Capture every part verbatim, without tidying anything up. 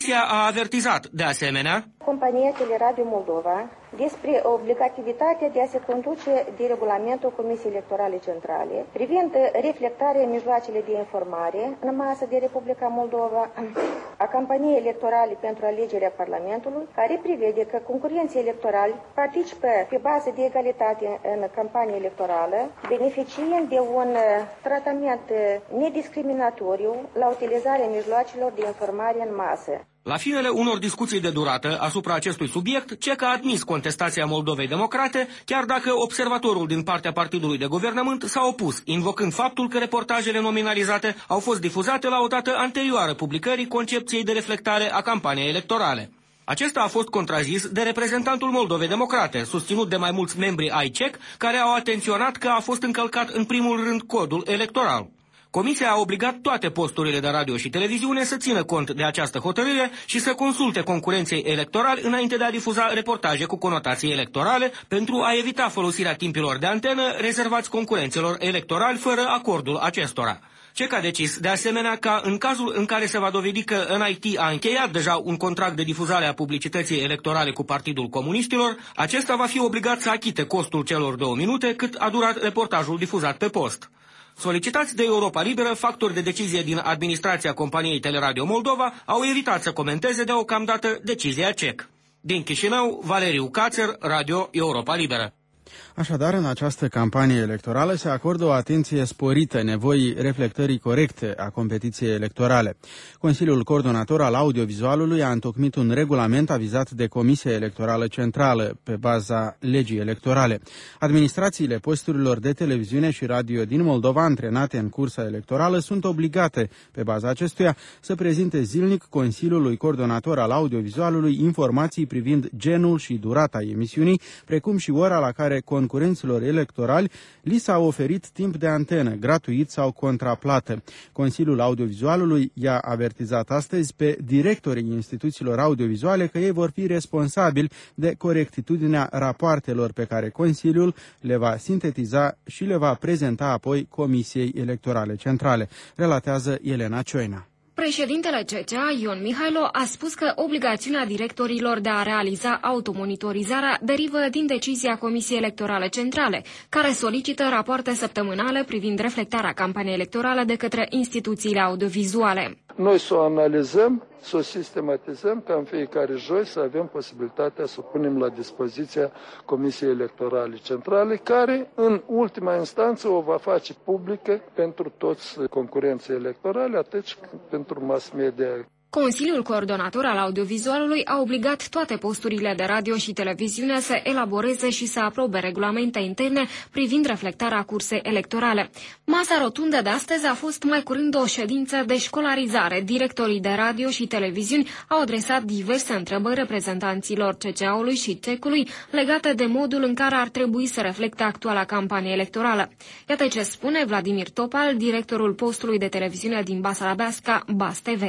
Comisia a avertizat, de asemenea, Compania Teleradio Moldova despre obligativitatea de a se conduce de regulamentul Comisiei Electorale Centrale privind reflectarea în mijloacele de informare în masă de Republica Moldova a campaniei electorale pentru alegerea Parlamentului, care prevede că concurenții electorali participă pe bază de egalitate în campanie electorală, beneficiind de un tratament nediscriminatoriu la utilizarea mijloacelor de informare în masă. La finele unor discuții de durată asupra acestui subiect, C E C a admis contestația Moldovei Democrate, chiar dacă observatorul din partea partidului de guvernământ s-a opus, invocând faptul că reportajele nominalizate au fost difuzate la o dată anterioară publicării concepției de reflectare a campaniei electorale. Acesta a fost contrazis de reprezentantul Moldovei Democrate, susținut de mai mulți membri ai C E C, care au atenționat că a fost încălcat în primul rând codul electoral. Comisia a obligat toate posturile de radio și televiziune să țină cont de această hotărâre și să consulte concurenței electorali înainte de a difuza reportaje cu conotații electorale pentru a evita folosirea timpilor de antenă rezervați concurenților electorali fără acordul acestora. C E C a decis, de asemenea, ca în cazul în care se va dovedi că N I T a încheiat deja un contract de difuzare a publicității electorale cu Partidul Comuniștilor, acesta va fi obligat să achite costul celor două minute cât a durat reportajul difuzat pe post. Solicitați de Europa Liberă, factori de decizie din administrația companiei Teleradio Moldova au evitat să comenteze deocamdată decizia C E C. Din Chișinău, Valeriu Cațer, Radio Europa Liberă. Așadar, în această campanie electorală se acordă o atenție sporită nevoii reflectării corecte a competiției electorale. Consiliul Coordonator al Audiovizualului a întocmit un regulament avizat de Comisia Electorală Centrală pe baza legii electorale. Administrațiile posturilor de televiziune și radio din Moldova antrenate în cursa electorală sunt obligate, pe baza acestuia, să prezinte zilnic Consiliului Coordonator al Audiovizualului informații privind genul și durata emisiunii, precum și ora la care concurenților electorali li s-a oferit timp de antenă, gratuit sau contraplată. Consiliul Audiovizualului i-a avertizat astăzi pe directorii instituțiilor audiovizuale că ei vor fi responsabili de corectitudinea rapoartelor pe care Consiliul le va sintetiza și le va prezenta apoi Comisiei Electorale Centrale, relatează Elena Cioina. Președintele C C A, Ion Mihailo, a spus că obligațiunea directorilor de a realiza automonitorizarea derivă din decizia Comisiei Electorale Centrale, care solicită rapoarte săptămânale privind reflectarea campaniei electorale de către instituțiile audiovizuale. Noi să o analizăm, să o sistematizăm, ca în fiecare joi să avem posibilitatea să o punem la dispoziția Comisiei Electorale Centrale, care în ultima instanță o va face publică pentru toți concurenții electorale, atât pentru mass media. Consiliul Coordonator al Audiovizualului a obligat toate posturile de radio și televiziune să elaboreze și să aprobe regulamente interne privind reflectarea cursei electorale. Masa rotundă de astăzi a fost mai curând o ședință de școlarizare. Directorii de radio și televiziuni au adresat diverse întrebări reprezentanților C C A-ului și C E C-ului legate de modul în care ar trebui să reflecte actuala campanie electorală. Iată ce spune Vladimir Topal, directorul postului de televiziune din Basarabeasca, Bas T V.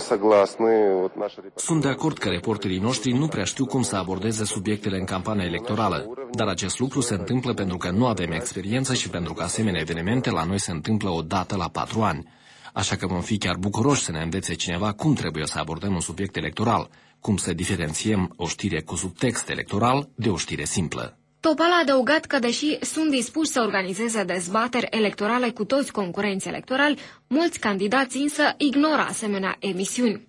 Sunt de acord că reporterii noștri nu prea știu cum să abordeze subiectele în campania electorală, dar acest lucru se întâmplă pentru că nu avem experiență și pentru că asemenea evenimente la noi se întâmplă o dată la patru ani. Așa că vom fi chiar bucuroși să ne învețe cineva cum trebuie să abordăm un subiect electoral, cum să diferențiem o știre cu subtext electoral de o știre simplă. Topal a adăugat că, deși sunt dispuși să organizeze dezbateri electorale cu toți concurenții electorali, mulți candidați însă ignoră asemenea emisiuni.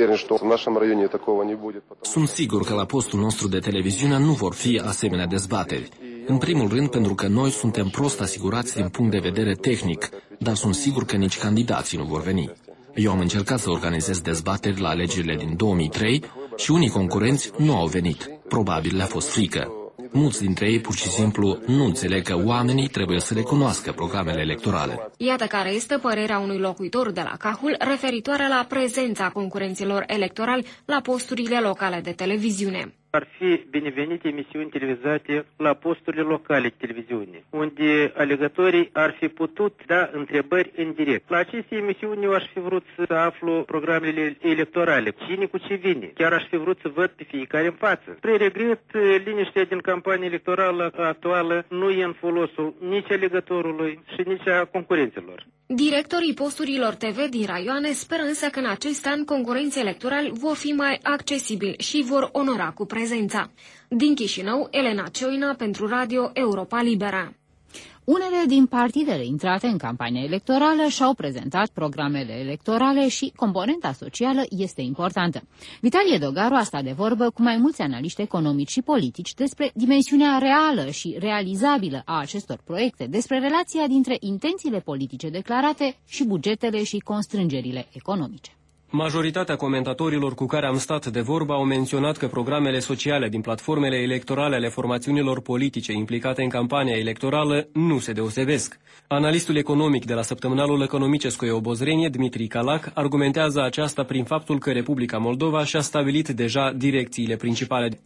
Sunt sigur că la postul nostru de televiziune nu vor fi asemenea dezbateri. În primul rând pentru că noi suntem prost asigurați din punct de vedere tehnic, dar sunt sigur că nici candidații nu vor veni. Eu am încercat să organizez dezbateri la alegerile din două mii trei și unii concurenți nu au venit. Probabil le-a fost frică. Mulți dintre ei pur și simplu nu înțeleg că oamenii trebuie să recunoască programele electorale. Iată care este părerea unui locuitor de la Cahul referitoare la prezența concurenților electorali la posturile locale de televiziune. ar fi binevenite emisiuni televizate la posturile locale de televiziune, unde alegătorii ar fi putut da întrebări în direct. La aceste emisiuni eu aș fi vrut să aflu programele electorale, cine cu ce vine. Chiar aș fi vrut să văd pe fiecare în față. Spre regret, liniștea din campania electorală actuală nu e în folosul nici alegătorului și nici a concurenților. Directorii posturilor T V din raioane speră însă că în acest an concurenții electorali vor fi mai accesibili și vor onora cu prezența. Din Chișinău, Elena Cioina pentru Radio Europa Liberă. Unele din partidele intrate în campania electorală și-au prezentat programele electorale și componenta socială este importantă. Vitalie Dogaru a stat de vorbă cu mai mulți analiști economici și politici despre dimensiunea reală și realizabilă a acestor proiecte, despre relația dintre intențiile politice declarate și bugetele și constrângerile economice. Majoritatea comentatorilor cu care am stat de vorbă au menționat că programele sociale din platformele electorale ale formațiunilor politice implicate în campania electorală nu se deosebesc. Analistul economic de la săptămânalul Economiceskoye Obozrenie, Dmitri Calac, argumentează aceasta prin faptul că Republica Moldova și-a stabilit deja direcțiile principale.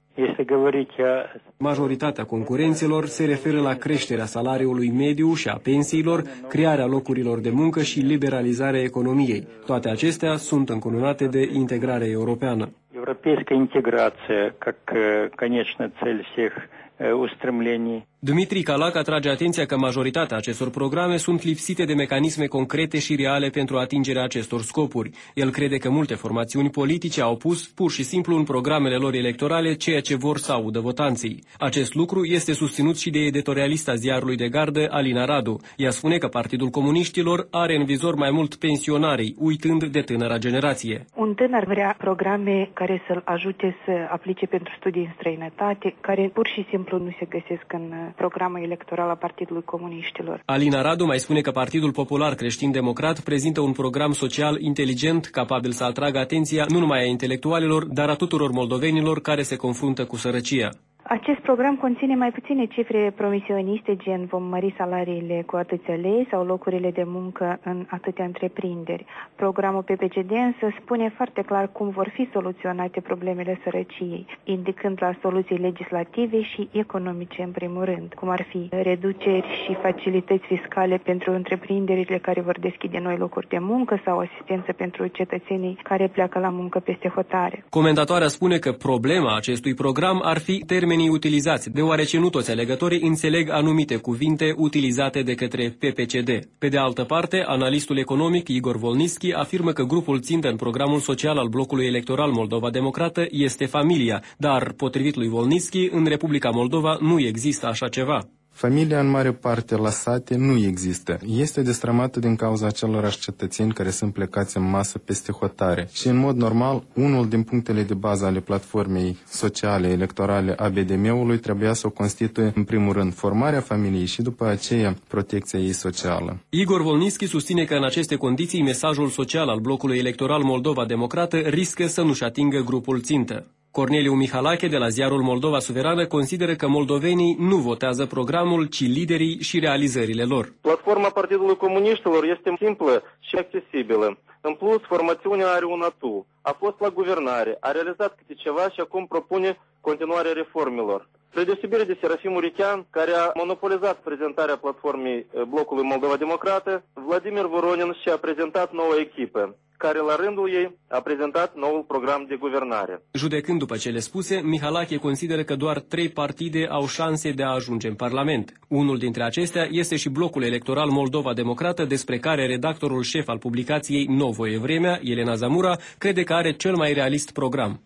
Majoritatea concurențelor se referă la creșterea salariului mediu și a pensiilor, crearea locurilor de muncă și liberalizarea economiei. Toate acestea sunt încununate de integrare europeană. Европейская интеграция как конечная цель всех устремлений. Dmitri Calac atrage atenția că majoritatea acestor programe sunt lipsite de mecanisme concrete și reale pentru atingerea acestor scopuri. El crede că multe formațiuni politice au pus pur și simplu în programele lor electorale ceea ce vor să audă votanții. Acest lucru este susținut și de editorialista ziarului de gardă Alina Radu. Ea spune că Partidul Comuniștilor are în vizor mai mult pensionarii, uitând de tânăra generație. Un tânăr vrea programe care să-l ajute să aplice pentru studii în străinătate, care pur și simplu nu se găsesc în programul electoral a Partidului Comuniștilor. Alina Radu mai spune că Partidul Popular Creștin-Democrat prezintă un program social inteligent, capabil să atragă atenția nu numai a intelectualilor, dar a tuturor moldovenilor care se confruntă cu sărăcia. Acest program conține mai puține cifre promisioniste, gen vom mări salariile cu atâția lei sau locurile de muncă în atâtea întreprinderi. Programul P P C D însă spune foarte clar cum vor fi soluționate problemele sărăciei, indicând la soluții legislative și economice în primul rând, cum ar fi reduceri și facilități fiscale pentru întreprinderile care vor deschide noi locuri de muncă sau asistență pentru cetățenii care pleacă la muncă peste hotare. Comentatoarea spune că problema acestui program ar fi termenii utilizați, deoarece nu toți alegătorii înțeleg anumite cuvinte utilizate de către P P C D. Pe de altă parte, analistul economic Igor Volnischi afirmă că grupul țintă în programul social al blocului electoral Moldova Democrată este familia, dar, potrivit lui Volnischi, în Republica Moldova nu există așa ceva. Familia, în mare parte, la sate nu există. Este destrămată din cauza acelorași cetățeni care sunt plecați în masă peste hotare. Și, în mod normal, unul din punctele de bază ale platformei sociale electorale a B D M-ului trebuia să o constituie, în primul rând, formarea familiei și, după aceea, protecția ei socială. Igor Volnischi susține că, în aceste condiții, mesajul social al blocului electoral Moldova Democrată riscă să nu-și atingă grupul țintă. Corneliu Mihalache de la ziarul Moldova Suverană consideră că moldovenii nu votează programul, ci liderii și realizările lor. Platforma Partidului Comuniștilor este simplă și accesibilă. În plus, formațiunea are un atu. A fost la guvernare, a realizat câte ceva și acum propune continuarea reformelor. Spre deosebire de Serafim Urechean, care a monopolizat prezentarea platformei blocului Moldova Democrată, Vladimir Voronin și-a prezentat noua echipă, care la rândul ei a prezentat noul program de guvernare. Judecând după cele spuse, Mihalache consideră că doar trei partide au șanse de a ajunge în Parlament. Unul dintre acestea este și blocul electoral Moldova Democrată, despre care redactorul șef al publicației Novoe Vremea, Elena Zamura, crede că are cel mai realist program.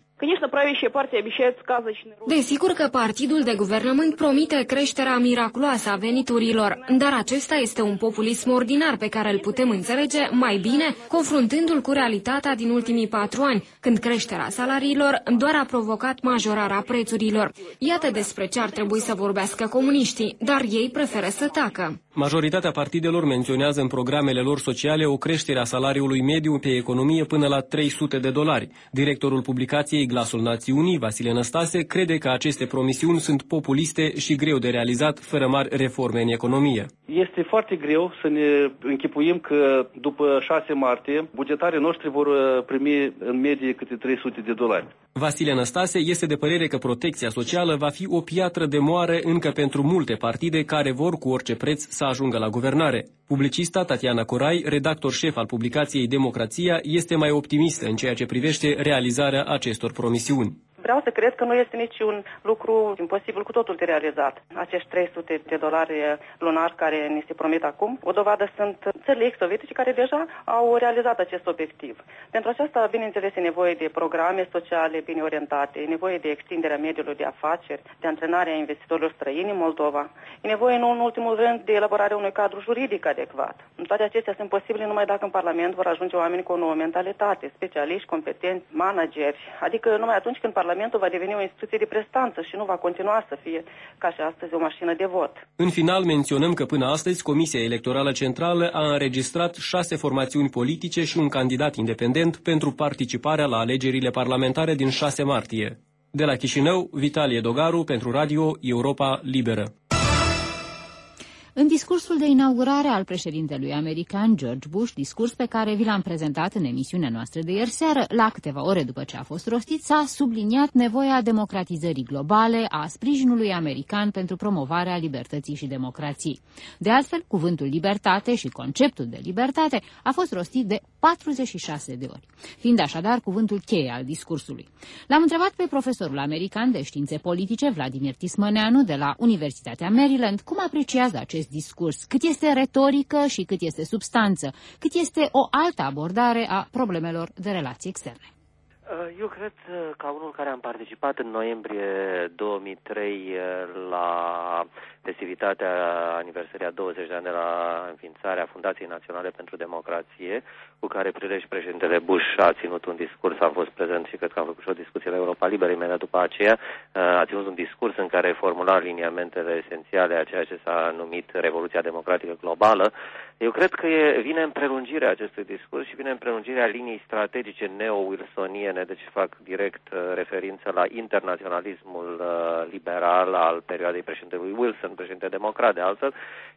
Desigur că partidul de guvernământ promite creșterea miraculoasă a veniturilor, dar acesta este un populism ordinar pe care îl putem înțelege mai bine confruntându-l cu realitatea din ultimii patru ani, când creșterea salariilor doar a provocat majorarea prețurilor. Iată despre ce ar trebui să vorbească comuniștii, dar ei preferă să tacă. Majoritatea partidelor menționează în programele lor sociale o creștere a salariului mediu pe economie până la trei sute de dolari. Directorul publicației Glasul Națiunii, Vasile Năstase, crede că aceste promisiuni sunt populiste și greu de realizat fără mari reforme în economie. Este foarte greu să ne închipuim că după șase martie bugetarii noștri vor primi în medie câte trei sute de dolari. Vasile Năstase este de părere că protecția socială va fi o piatră de moară încă pentru multe partide care vor cu orice preț să ajungă la guvernare. Publicista Tatiana Corai, redactor șef al publicației Democrația, este mai optimistă în ceea ce privește realizarea acestor promisiuni. Vreau să cred că nu este niciun lucru imposibil cu totul de realizat. Acești trei sute de dolari lunar care ni se promit acum, o dovadă sunt țările ex-sovietice care deja au realizat acest obiectiv. Pentru aceasta, bineînțeles, e nevoie de programe sociale bine orientate, e nevoie de extinderea mediului de afaceri, de antrenarea investitorilor străini în Moldova. E nevoie, nu în ultimul rând, de elaborarea unui cadru juridic adecvat. Toate acestea sunt posibile numai dacă în Parlament vor ajunge oameni cu o nouă mentalitate, specialiști, competenți, manageri, adică numai atunci când Parlamentul va deveni o instituție de prestanță și nu va continua să fie, ca și astăzi, o mașină de vot. În final, menționăm că până astăzi Comisia Electorală Centrală a înregistrat șase formațiuni politice și un candidat independent pentru participarea la alegerile parlamentare din șase martie. De la Chișinău, Vitalie Dogaru pentru Radio Europa Liberă. În discursul de inaugurare al președintelui american George Bush, discurs pe care vi l-am prezentat în emisiunea noastră de ieri seară, la câteva ore după ce a fost rostit, s-a subliniat nevoia democratizării globale, a sprijinului american pentru promovarea libertății și democrației. De altfel, cuvântul libertate și conceptul de libertate a fost rostit de patruzeci și șase de ori, fiind așadar cuvântul cheie al discursului. L-am întrebat pe profesorul american de științe politice Vladimir Tismăneanu de la Universitatea Maryland cum apreciază acest discurs, cât este retorică și cât este substanță, cât este o altă abordare a problemelor de relații externe. Eu cred, ca unul care am participat în noiembrie două mii trei la festivitatea aniversării a douăzeci de ani de la înființarea Fundației Naționale pentru Democrație, cu care prilej președintele Bush a ținut un discurs, am fost prezent și cred că am făcut și o discuție la Europa Liberă imediat după aceea, a ținut un discurs în care formula liniamentele esențiale a ceea ce s-a numit Revoluția Democratică Globală. Eu cred că e, vine în prelungirea acestui discurs și vine în prelungirea liniei strategice neo-wilsoniene, deci fac direct uh, referință la internaționalismul uh, liberal al perioadei președintelui Wilson, președinte democrat de altfel,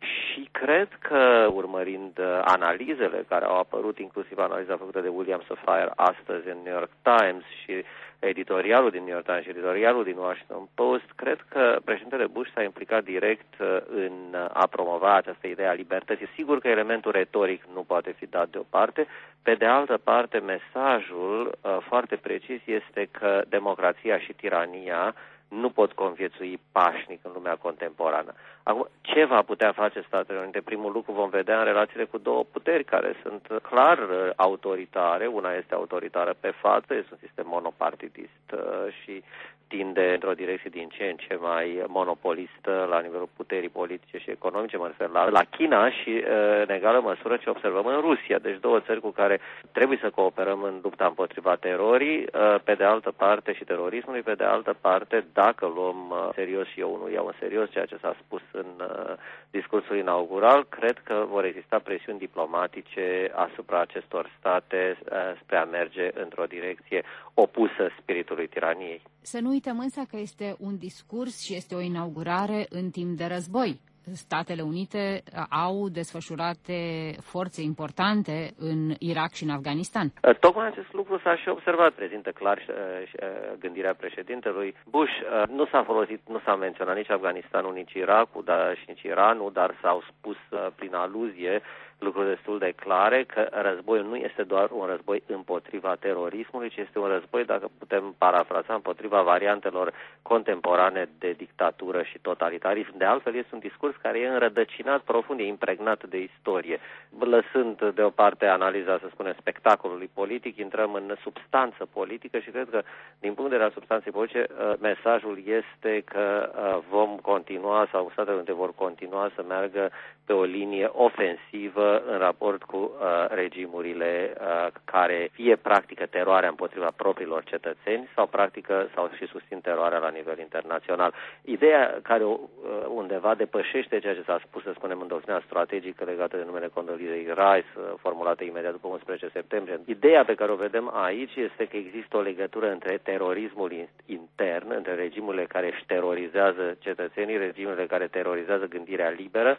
și cred că urmărind uh, analizele care au apărut, inclusiv analiza făcută de William Safire astăzi în New York Times și editorialul din New York Times și editorialul din Washington Post, cred că președintele Bush s-a implicat direct în a promova această idee a libertății. Sigur că elementul retoric nu poate fi dat deoparte. Pe de altă parte, mesajul foarte precis este că democrația și tirania nu pot conviețui pașnic în lumea contemporană. Acum, ce va putea face Statele Unite? Primul lucru vom vedea în relațiile cu două puteri care sunt clar autoritare. Una este autoritară pe față, este un sistem monopartidist și tinde într-o direcție din ce în ce mai monopolistă la nivelul puterii politice și economice, mă refer la, la China și în egală măsură ce observăm în Rusia. Deci două țări cu care trebuie să cooperăm în lupta împotriva terorii, pe de altă parte și terorismului, pe de altă parte, dacă luăm serios, și eu nu iau în serios ceea ce s-a spus în discursul inaugural, cred că vor exista presiuni diplomatice asupra acestor state spre a merge într-o direcție opusă spiritului tiraniei. Să nu uităm însă că este un discurs și este o inaugurare în timp de război. Statele Unite au desfășurate forțe importante în Irak și în Afganistan. Tocmai acest lucru s-a și observat, prezintă clar gândirea președintelui Bush. Nu s-a folosit, nu s-a menționat nici Afganistanul, nici Irakul, dar și nici Iranul, dar s-au spus prin aluzie lucruri destul de clare că războiul nu este doar un război împotriva terorismului, ci este un război, dacă putem parafraza, împotriva variantelor contemporane de dictatură și totalitarism. De altfel, este un discurs care e înrădăcinat profund, e impregnat de istorie. Lăsând deoparte analiza, să spunem, spectacolului politic, intrăm în substanță politică și cred că, din punct de vedere al substanței politice, mesajul este că vom continua, sau Statele Unite vor continua să meargă pe o linie ofensivă agresivă în raport cu uh, regimurile uh, care fie practică teroarea împotriva propriilor cetățeni sau practică sau și susțin teroarea la nivel internațional. Ideea care uh, undeva depășește ceea ce s-a spus, să spunem, în doctrina strategică legată de numele Condoleezza Rice, uh, formulată imediat după unsprezece septembrie. Ideea pe care o vedem aici este că există o legătură între terorismul intern, între regimurile care își terorizează cetățenii, regimurile care terorizează gândirea liberă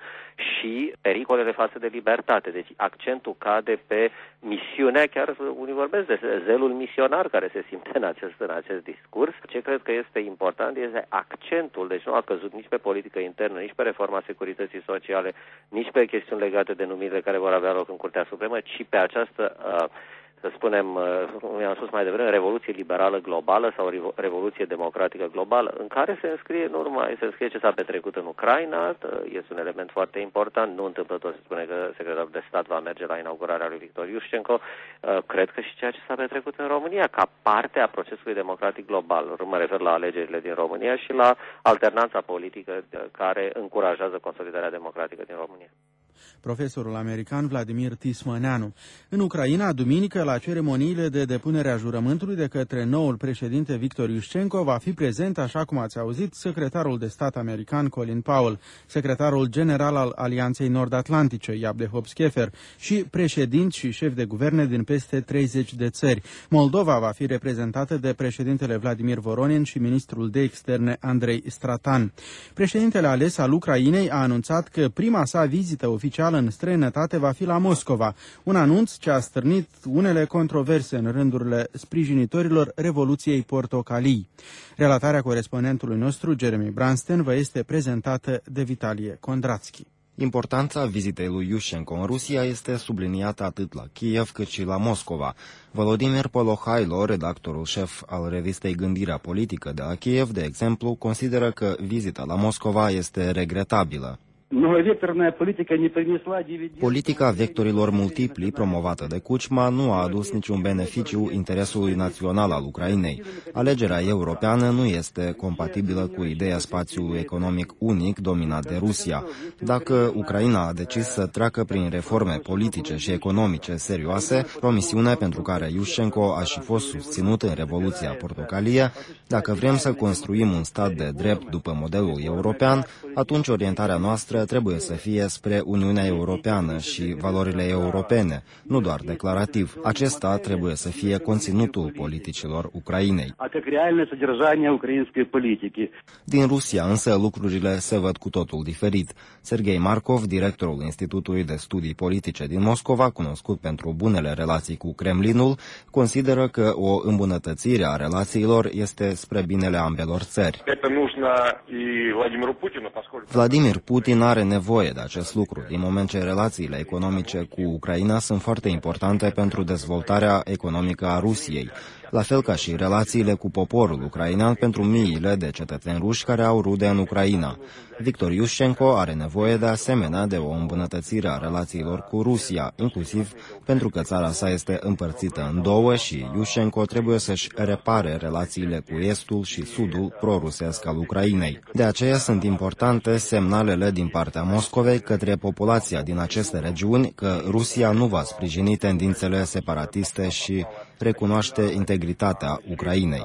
și pericolele față de libertate. Deci accentul cade pe misiunea, chiar unii vorbesc de zelul misionar care se simte în acest, în acest discurs. Ce cred că este important este accentul, deci nu a căzut nici pe politică internă, nici pe reforma securității sociale, nici pe chestiuni legate de numirile care vor avea loc în Curtea Supremă, ci pe această uh, să spunem, cum am spus mai devreme, revoluție liberală globală sau revoluție democratică globală, în care se înscrie, nu numai se înscrie ce s-a petrecut în Ucraina, este un element foarte important, nu întâmplător se spune că secretarul de stat va merge la inaugurarea lui Victor Iușcenko, cred că și ceea ce s-a petrecut în România, ca parte a procesului democratic global, mă refer la alegerile din România și la alternanța politică care încurajează consolidarea democratică din România. Profesorul american Vladimir Tismăneanu. În Ucraina, duminică, la ceremoniile de depunere a jurământului de către noul președinte Victor Iușcenko, va fi prezent, așa cum ați auzit, secretarul de stat american Colin Powell, secretarul general al Alianței Nord-Atlantice, Yabdehov Schefer, și președinți și șefi de guverne din peste treizeci de țări. Moldova va fi reprezentată de președintele Vladimir Voronin și ministrul de externe Andrei Stratan. Președintele ales al Ucrainei a anunțat că prima sa vizită oficială în străinătate va fi la Moscova, un anunț ce a stârnit unele controverse în rândurile sprijinitorilor Revoluției Portocalii. Relatarea corespondentului nostru, Jeremy Branston, vă este prezentată de Vitalie Kondrațchi. Importanța vizitei lui Iușcenko în Rusia este subliniată atât la Kiev cât și la Moscova. Volodymyr Polohailo, redactorul șef al revistei Gândirea Politică de la Kiev, de exemplu, consideră că vizita la Moscova este regretabilă. Politica vectorilor multipli promovată de Kuchma nu a adus niciun beneficiu interesului național al Ucrainei. Alegerea europeană nu este compatibilă cu ideea spațiului economic unic dominat de Rusia. Dacă Ucraina a decis să treacă prin reforme politice și economice serioase, promisiune pentru care Iușcenko a și fost susținut în Revoluția Portocalie, dacă vrem să construim un stat de drept după modelul european, atunci orientarea noastră trebuie să fie spre Uniunea Europeană și valorile europene, nu doar declarativ. Acesta trebuie să fie conținutul politicilor Ucrainei. Din Rusia însă lucrurile se văd cu totul diferit. Sergei Markov, directorul Institutului de Studii Politice din Moscova, cunoscut pentru bunele relații cu Kremlinul, consideră că o îmbunătățire a relațiilor este spre binele ambelor țări. Vladimir Putin are nevoie de acest lucru, din moment ce relațiile economice cu Ucraina sunt foarte importante pentru dezvoltarea economică a Rusiei, la fel ca și relațiile cu poporul ucrainean pentru miile de cetățeni ruși care au rude în Ucraina. Victor Iușcenko are nevoie de asemenea de o îmbunătățire a relațiilor cu Rusia, inclusiv pentru că țara sa este împărțită în două și Iușcenko trebuie să-și repare relațiile cu estul și sudul prorusesc al Ucrainei. De aceea sunt importante semnalele din partea Moscovei către populația din aceste regiuni că Rusia nu va sprijini tendințele separatiste și recunoaște integritatea Ucrainei.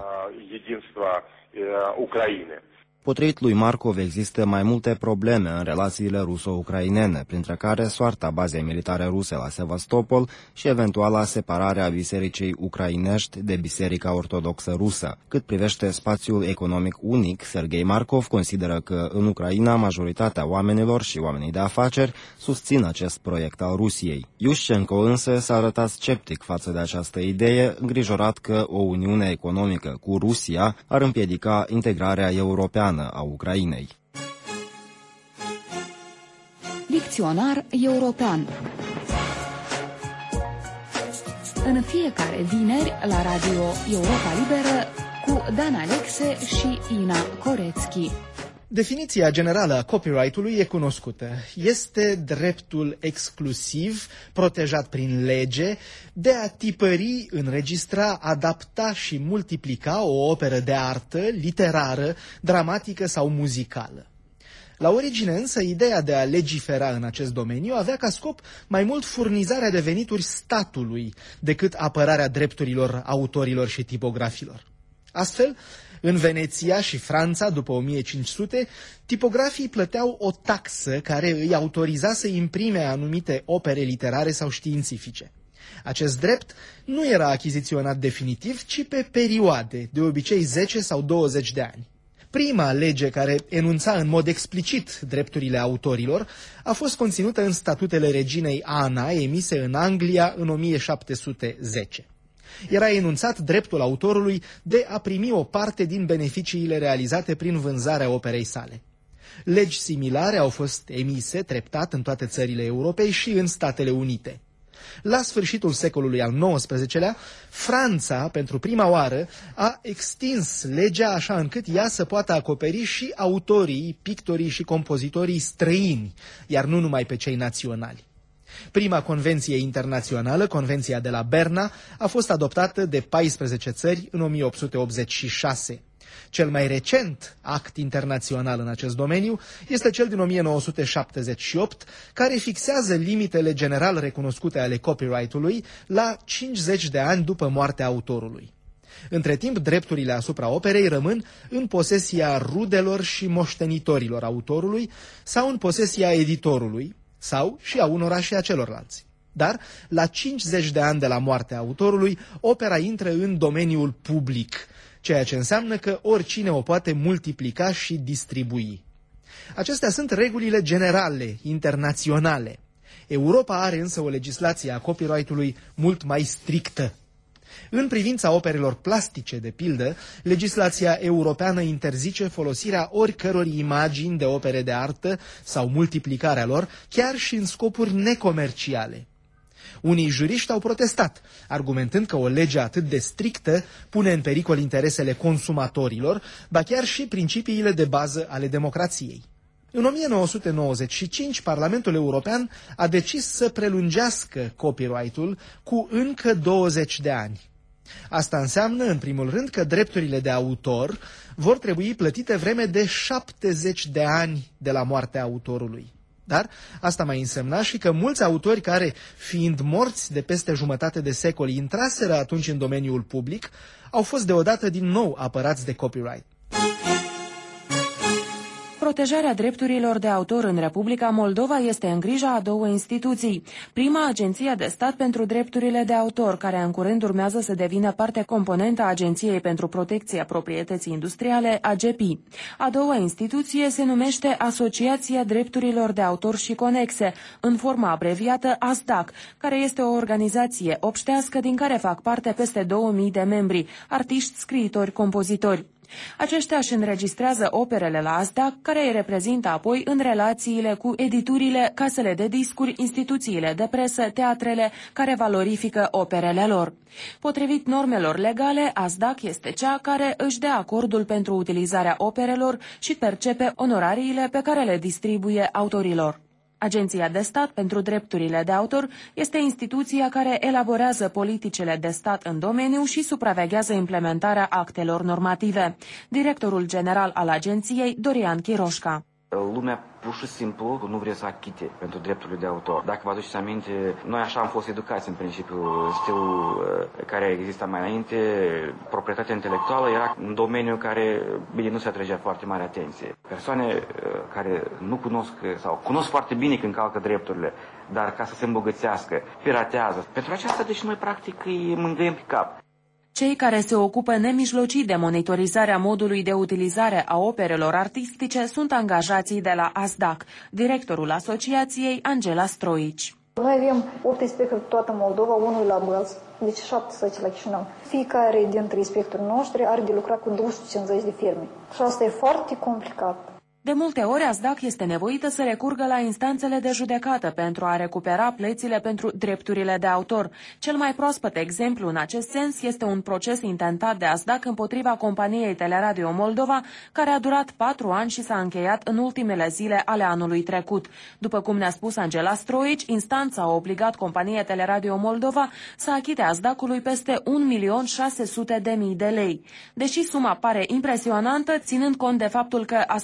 Potrivit lui Markov, există mai multe probleme în relațiile ruso-ucrainene, printre care soarta bazei militare ruse la Sevastopol și eventuala separare a bisericii ucrainești de Biserica Ortodoxă rusă. Cât privește spațiul economic unic, Sergei Markov consideră că în Ucraina majoritatea oamenilor și oamenii de afaceri susțin acest proiect al Rusiei. Iușcenko însă s-a arătat sceptic față de această idee, îngrijorat că o uniune economică cu Rusia ar împiedica integrarea europeană a Ucrainei. Dicționar european. În fiecare vineri la Radio Europa Liberă cu Dan Alexe și Ina Corețchi. Definiția generală a copyright-ului e cunoscută. Este dreptul exclusiv, protejat prin lege, de a tipări, înregistra, adapta și multiplica o operă de artă, literară, dramatică sau muzicală. La origine însă, ideea de a legifera în acest domeniu avea ca scop mai mult furnizarea de venituri statului decât apărarea drepturilor autorilor și tipografilor. Astfel, în Veneția și Franța, după o mie cinci sute, tipografii plăteau o taxă care îi autoriza să imprime anumite opere literare sau științifice. Acest drept nu era achiziționat definitiv, ci pe perioade, de obicei zece sau douăzeci de ani. Prima lege care enunța în mod explicit drepturile autorilor a fost conținută în statutele reginei Ana, emise în Anglia în o mie șapte sute zece. Era enunțat dreptul autorului de a primi o parte din beneficiile realizate prin vânzarea operei sale. Legi similare au fost emise treptat în toate țările Europei și în Statele Unite. La sfârșitul secolului al nouăsprezecelea, Franța, pentru prima oară, a extins legea așa încât ea să poată acoperi și autorii, pictorii și compozitorii străini, iar nu numai pe cei naționali. Prima convenție internațională, Convenția de la Berna, a fost adoptată de paisprezece țări în o mie opt sute optzeci și șase. Cel mai recent act internațional în acest domeniu este cel din o mie nouă sute șaptezeci și opt, care fixează limitele general recunoscute ale copyright-ului la cincizeci de ani după moartea autorului. Între timp, drepturile asupra operei rămân în posesia rudelor și moștenitorilor autorului sau în posesia editorului, sau și a unora și a celorlalți. Dar, la cincizeci de ani de la moartea autorului, opera intră în domeniul public, ceea ce înseamnă că oricine o poate multiplica și distribui. Acestea sunt regulile generale, internaționale. Europa are însă o legislație a copyright-ului mult mai strictă. În privința operelor plastice, de pildă, legislația europeană interzice folosirea oricăror imagini de opere de artă sau multiplicarea lor, chiar și în scopuri necomerciale. Unii juriști au protestat, argumentând că o lege atât de strictă pune în pericol interesele consumatorilor, ba chiar și principiile de bază ale democrației. În o mie nouă sute nouăzeci și cinci, Parlamentul European a decis să prelungească copyright-ul cu încă douăzeci de ani. Asta înseamnă, în primul rând, că drepturile de autor vor trebui plătite vreme de șaptezeci de ani de la moartea autorului. Dar asta mai însemna și că mulți autori care, fiind morți de peste jumătate de secol, intraseră atunci în domeniul public, au fost deodată din nou apărați de copyright. Protejarea drepturilor de autor în Republica Moldova este în grija a două instituții. Prima, Agenția de Stat pentru Drepturile de Autor, care în curând urmează să devină parte componentă a Agenției pentru Protecția Proprietății Industriale, A G P I. A doua instituție se numește Asociația Drepturilor de Autor și Conexe, în forma abreviată A S D A C, care este o organizație obștească din care fac parte peste două mii de membri, artiști, scriitori, compozitori. Aceștia își înregistrează operele la A S D A C, care îi reprezintă apoi în relațiile cu editurile, casele de discuri, instituțiile de presă, teatrele, care valorifică operele lor. Potrivit normelor legale, A S D A C este cea care își dă acordul pentru utilizarea operelor și percepe onorariile pe care le distribuie autorilor. Agenția de Stat pentru Drepturile de Autor este instituția care elaborează politicile de stat în domeniu și supraveghează implementarea actelor normative. Directorul general al agenției, Dorian Chiroșca. Lumea pur și simplu nu vrea să achite pentru drepturile de autor. Dacă vă aduceți aminte, noi așa am fost educați în principiu, stilul care exista mai înainte, proprietatea intelectuală era un domeniu care, bine, nu se atragea foarte mare atenție. Persoane care nu cunosc sau cunosc foarte bine că încalcă drepturile, dar ca să se îmbogățească, piratează. Pentru aceasta, deci noi practic îi mângâiem pe cap. Cei care se ocupă nemijlocit de monitorizarea modului de utilizare a operelor artistice sunt angajații de la A S D A C, directorul asociației Angela Stroici. Noi avem opt inspectori pe toată Moldova, unul la Bălț, deci șaptesprezece la Chișinău. Fiecare dintre inspectorii noștri are de lucrat cu două sute cincizeci de firme. Și asta e foarte complicat. De multe ori, A S D A C este nevoită să recurgă la instanțele de judecată pentru a recupera plățile pentru drepturile de autor. Cel mai proaspăt exemplu în acest sens este un proces intentat de A S D A C împotriva companiei Teleradio Moldova, care a durat patru ani și s-a încheiat în ultimele zile ale anului trecut. După cum ne-a spus Angela Stroici, instanța a obligat compania Teleradio Moldova să achite A S D A C-ului peste un milion șase sute de mii de lei. Deși suma pare impresionantă, ținând cont de faptul că asociația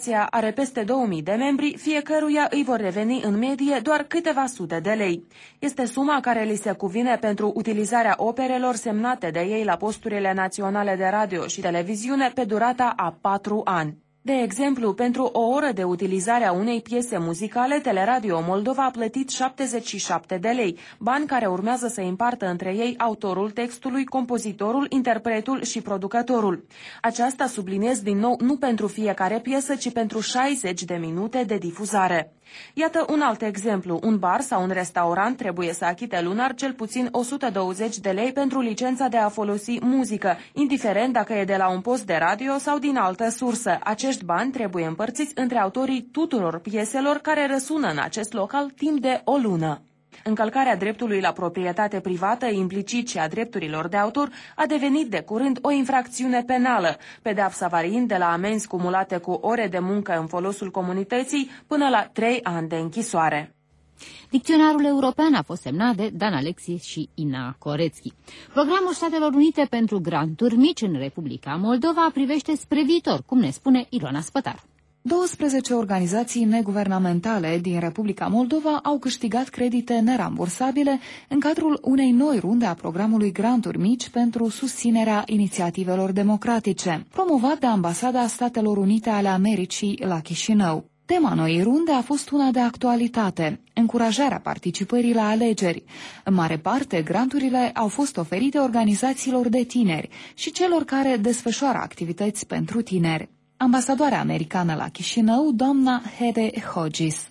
asociația are peste două mii de membri, fiecăruia îi vor reveni în medie doar câteva sute de lei. Este suma care li se cuvine pentru utilizarea operelor semnate de ei la posturile naționale de radio și televiziune pe durata a patru ani. De exemplu, pentru o oră de utilizare a unei piese muzicale, Teleradio Moldova a plătit șaptezeci și șapte de lei, bani care urmează să împartă între ei autorul textului, compozitorul, interpretul și producătorul. Aceasta, subliniez din nou, nu pentru fiecare piesă, ci pentru șaizeci de minute de difuzare. Iată un alt exemplu. Un bar sau un restaurant trebuie să achite lunar cel puțin o sută douăzeci de lei pentru licența de a folosi muzică, indiferent dacă e de la un post de radio sau din altă sursă. Acești bani trebuie împărțiți între autorii tuturor pieselor care răsună în acest local timp de o lună. Încălcarea dreptului la proprietate privată, implicit și a drepturilor de autor, a devenit de curând o infracțiune penală, pedeapsa variind de la amenzi cumulate cu ore de muncă în folosul comunității până la trei ani de închisoare. Dicționarul european a fost semnat de Dan Alexis și Ina Corețchi. Programul Statelor Unite pentru granturi mici în Republica Moldova privește spre viitor, cum ne spune Ilona Spătar. douăsprezece organizații neguvernamentale din Republica Moldova au câștigat credite nerambursabile în cadrul unei noi runde a programului Granturi Mici pentru susținerea inițiativelor democratice, promovat de Ambasada Statelor Unite ale Americii la Chișinău. Tema noii runde a fost una de actualitate, încurajarea participării la alegeri. În mare parte, granturile au fost oferite organizațiilor de tineri și celor care desfășoară activități pentru tineri. Ambasadoarea americană la Chișinău, doamna Heather Hodges.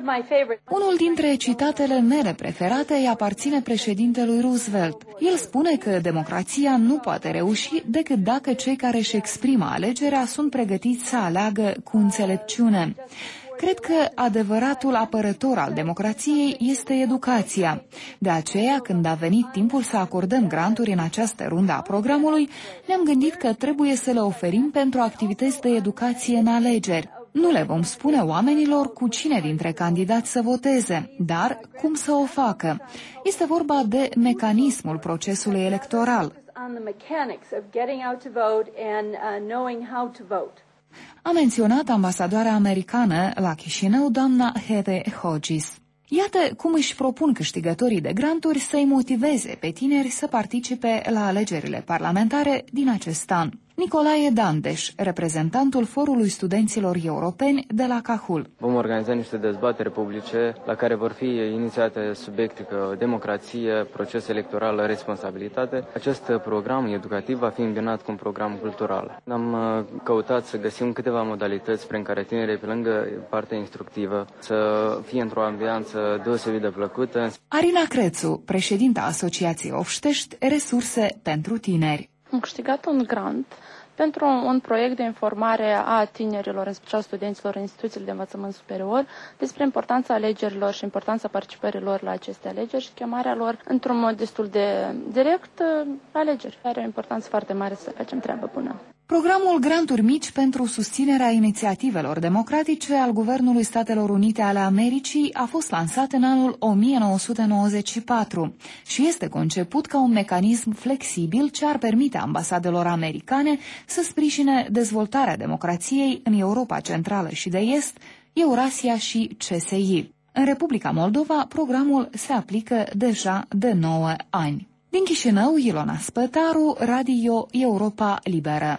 Unul dintre citatele mele preferate îi aparține președintelui Roosevelt. El spune că democrația nu poate reuși decât dacă cei care își exprimă alegerea sunt pregătiți să aleagă cu înțelepciune. Cred că adevăratul apărător al democrației este educația. De aceea, când a venit timpul să acordăm granturi în această rundă a programului, ne-am gândit că trebuie să le oferim pentru activități de educație în alegeri. Nu le vom spune oamenilor cu cine dintre candidați să voteze, dar cum să o facă. Este vorba de mecanismul procesului electoral. A menționat ambasadoarea americană la Chișinău, doamna Heather Hodges. Iată cum își propun câștigătorii de granturi să-i motiveze pe tineri să participe la alegerile parlamentare din acest an. Nicolae Dandeș, reprezentantul Forului Studenților Europeni de la Cahul. Vom organiza niște dezbateri publice la care vor fi inițiate subiecte ca democrație, proces electoral, responsabilitate. Acest program educativ va fi îmbinat cu un program cultural. Am căutat să găsim câteva modalități prin care tinerii, pe lângă partea instructivă, să fie într-o ambianță deosebit de plăcută. Arina Crețu, președinta Asociației Ofștești, Resurse pentru Tineri. Am câștigat un grant pentru un proiect de informare a tinerilor, în special studenților în instituțiile de învățământ superior, despre importanța alegerilor și importanța participărilor la aceste alegeri și chemarea lor într-un mod destul de direct alegeri. Are o importanță foarte mare să facem treabă bună. Programul Granturi Mici pentru susținerea inițiativelor democratice al Guvernului Statelor Unite ale Americii a fost lansat în anul o mie nouă sute nouăzeci și patru și este conceput ca un mecanism flexibil ce ar permite ambasadelor americane să sprijine dezvoltarea democrației în Europa Centrală și de Est, Eurasia și C S I. În Republica Moldova, programul se aplică deja de nouă ani. Din Chișinău, Ilona Spătaru, Radio Europa Liberă.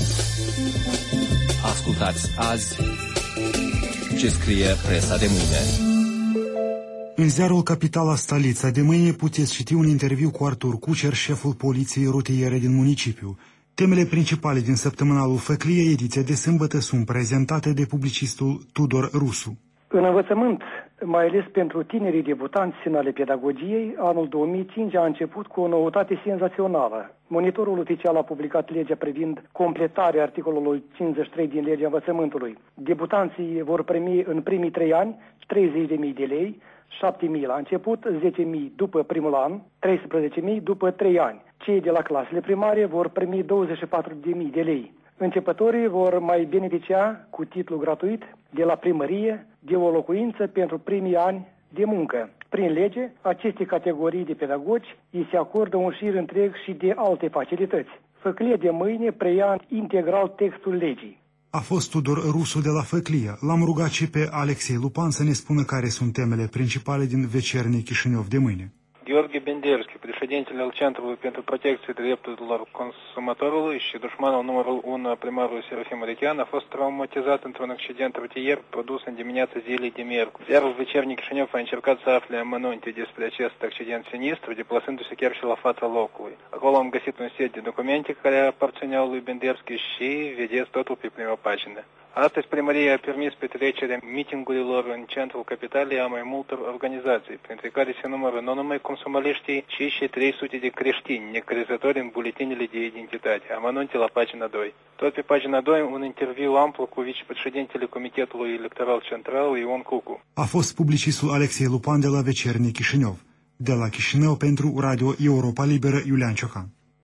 Ascultați azi ce scrie presa de mâine. În ziarul Capitala Stalița de mâine puteți citi un interviu cu Artur Cucer, șeful poliției rutiere din municipiu. Temele principale din săptămânalul Făclie, ediția de sâmbătă, sunt prezentate de publicistul Tudor Rusu. În învățământ, mai ales pentru tinerii debutanți în ale pedagogiei, anul două mii cinci a început cu o noutate senzațională. Monitorul oficial a publicat legea privind completarea articolului cincizeci și trei din legea învățământului. Debutanții vor primi în primii trei ani treizeci de mii de lei, șapte mii la început, zece mii după primul an, treisprezece mii după trei ani. Cei de la clasele primare vor primi douăzeci și patru de mii de lei. Începătorii vor mai beneficia cu titlu gratuit de la primărie de o locuință pentru primii ani de muncă. Prin lege, aceste categorii de pedagogi îi se acordă un șir întreg și de alte facilități. Făclie de mâine preia integral textul legii. A fost Tudor Rusu de la Făclie. L-am rugat și pe Alexei Lupan să ne spună care sunt temele principale din Vecernic Chișinău de mâine. Gheorghe Benderski, președintele Centrului pentru Protecție Drepturilor Consumatorului și dușmanul numărul unu a primarului Serafim Arichean, a fost traumatizat într-un accident rutier produs în dimineața zilei de miercuri. Iarul Vecernic Chișinău a încercat să afle amănunte despre acest accident sinistru, deplasându-se chiar și la fața locului. Acolo am găsit un set de documente care aparțineau lui Benderski și vedeți totul pe prima pagină. Astăzi primăria a permis petrecerea mitingurilor în centrul capitalei a mai multor organizații, printre care se numără nu numai consumaliștii, ci și trei sute de creștini necrezători în buletinele de identitate, amănunte la pagina doi. Tot pe pagina doi un interviu amplu cu vicepreședintele Comitetului Electoral Central, Ion Cucu. A fost publicistul Alexei Lupan de la Vecernic Chișinău. De la Chișinău pentru Radio Europa Liberă, Iulian Ciocan.